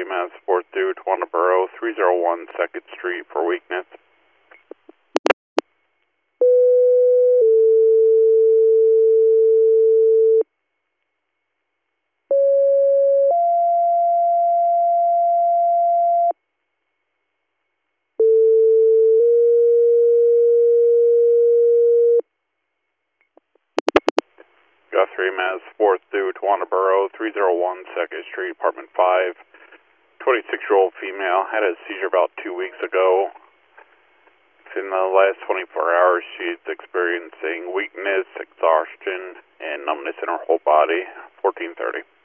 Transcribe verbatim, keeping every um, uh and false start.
three, Mass four through Twanaboro, three oh one second Street for weakness. Guthrie, Mass four through Twanaboro, three oh one second Street, Apartment five. twenty-six-year-old female had a seizure about two weeks ago. In the last twenty-four hours, she's experiencing weakness, exhaustion, and numbness in her whole body. fourteen thirty.